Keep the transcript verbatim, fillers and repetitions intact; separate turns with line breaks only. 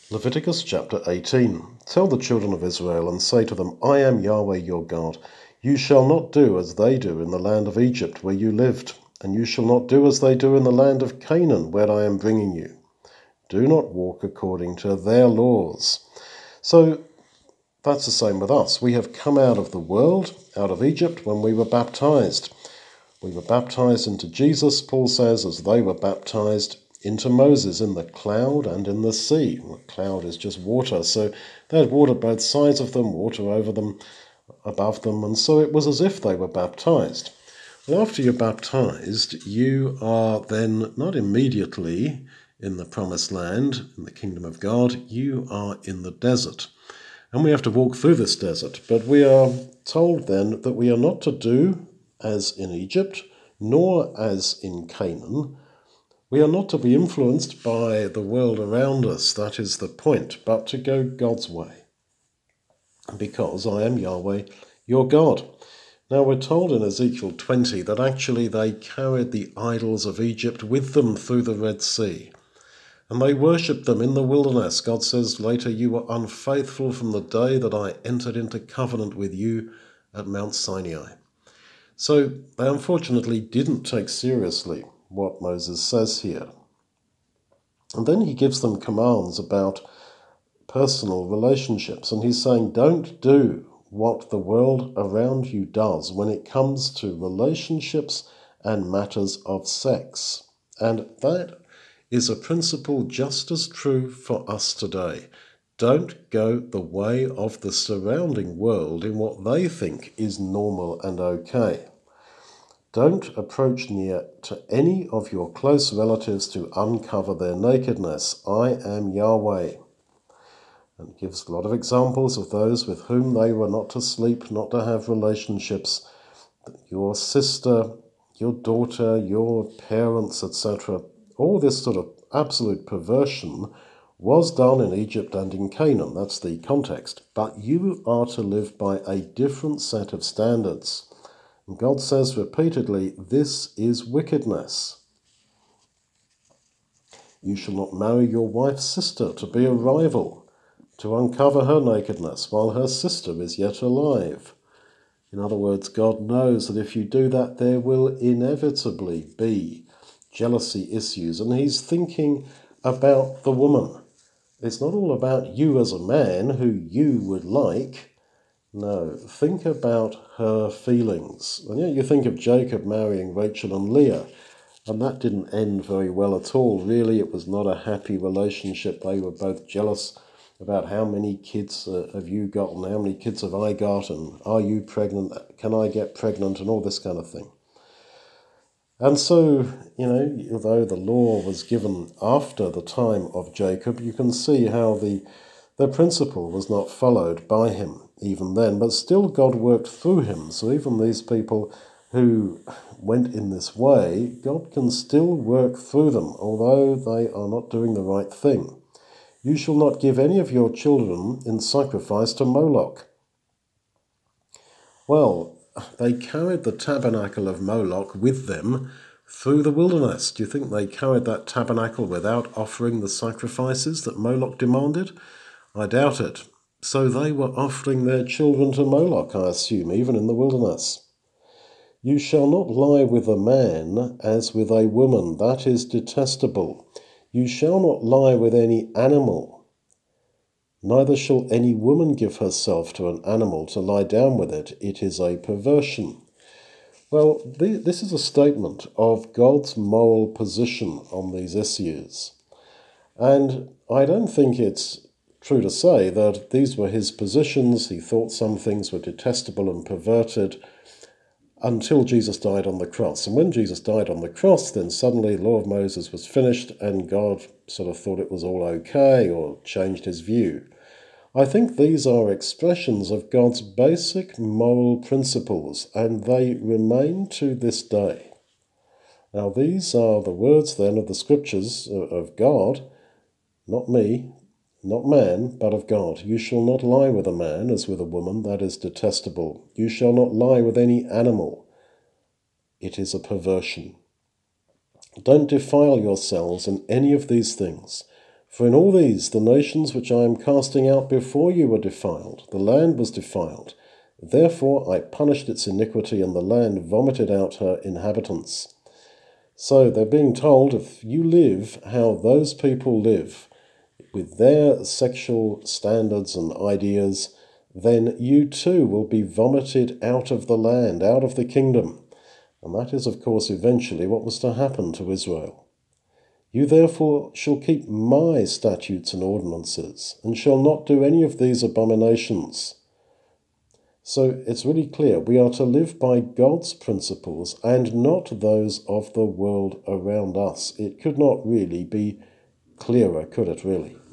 Leviticus chapter eighteen. Tell the children of Israel and say to them, I am Yahweh your God. You shall not do as they do in the land of Egypt where you lived, and you shall not do as they do in the land of Canaan where I am bringing you. Do not walk according to their laws. So that's the same with us. We have come out of the world, out of Egypt, when we were baptized. We were baptized into Jesus, Paul says, as they were baptized into Moses in the cloud and in the sea. The cloud is just water, so they had water both sides of them, water over them, above them, and so it was as if they were baptized. Well, after you're baptized, you are then not immediately in the promised land, in the kingdom of God, you are in the desert. And we have to walk through this desert, but we are told then that we are not to do as in Egypt, nor as in Canaan. We are not to be influenced by the world around us, that is the point, but to go God's way. Because I am Yahweh, your God. Now we're told in Ezekiel twenty that actually they carried the idols of Egypt with them through the Red Sea. And they worshipped them in the wilderness. God says later, you were unfaithful from the day that I entered into covenant with you at Mount Sinai. So they unfortunately didn't take seriously what Moses says here. And then he gives them commands about personal relationships. And he's saying, don't do what the world around you does when it comes to relationships and matters of sex. And that is a principle just as true for us today. Don't go the way of the surrounding world in what they think is normal and okay. Don't approach near to any of your close relatives to uncover their nakedness. I am Yahweh. And gives a lot of examples of those with whom they were not to sleep, not to have relationships. Your sister, your daughter, your parents, et cetera. All this sort of absolute perversion was done in Egypt and in Canaan. That's the context. But you are to live by a different set of standards. And God says repeatedly, this is wickedness. You shall not marry your wife's sister to be a rival, to uncover her nakedness while her sister is yet alive. In other words, God knows that if you do that, there will inevitably be jealousy issues. And he's thinking about the woman. It's not all about you as a man who you would like. No, think about her feelings. And yet you think of Jacob marrying Rachel and Leah, and that didn't end very well at all. Really, it was not a happy relationship. They were both jealous about how many kids uh, have you got and how many kids have I got and are you pregnant, can I get pregnant, and all this kind of thing. And so, you know, although the law was given after the time of Jacob, you can see how the, the principle was not followed by him even then, but still God worked through him. So even these people who went in this way, God can still work through them, although they are not doing the right thing. You shall not give any of your children in sacrifice to Moloch. Well, they carried the tabernacle of Moloch with them through the wilderness. Do you think they carried that tabernacle without offering the sacrifices that Moloch demanded? I doubt it. So they were offering their children to Moloch, I assume, even in the wilderness. You shall not lie with a man as with a woman. That is detestable. You shall not lie with any animal. Neither shall any woman give herself to an animal to lie down with it. It is a perversion. Well, th- this is a statement of God's moral position on these issues. And I don't think it's true to say that these were his positions. He thought some things were detestable and perverted until Jesus died on the cross. And when Jesus died on the cross, then suddenly the law of Moses was finished and God sort of thought it was all okay or changed his view. I think these are expressions of God's basic moral principles, and they remain to this day. Now, these are the words then of the scriptures of God, not me, not man, but of God. You shall not lie with a man as with a woman, that is detestable. You shall not lie with any animal. It is a perversion. Don't defile yourselves in any of these things, For in all these the nations which I am casting out before you were defiled, the land was defiled. Therefore I punished its iniquity, and the land vomited out her inhabitants. So they're being told, if you live how those people live, with their sexual standards and ideas, then you too will be vomited out of the land, out of the kingdom. And that is, of course, eventually what was to happen to Israel. You therefore shall keep my statutes and ordinances, and shall not do any of these abominations. So it's really clear we are to live by God's principles and not those of the world around us. It could not really be clearer, could it really?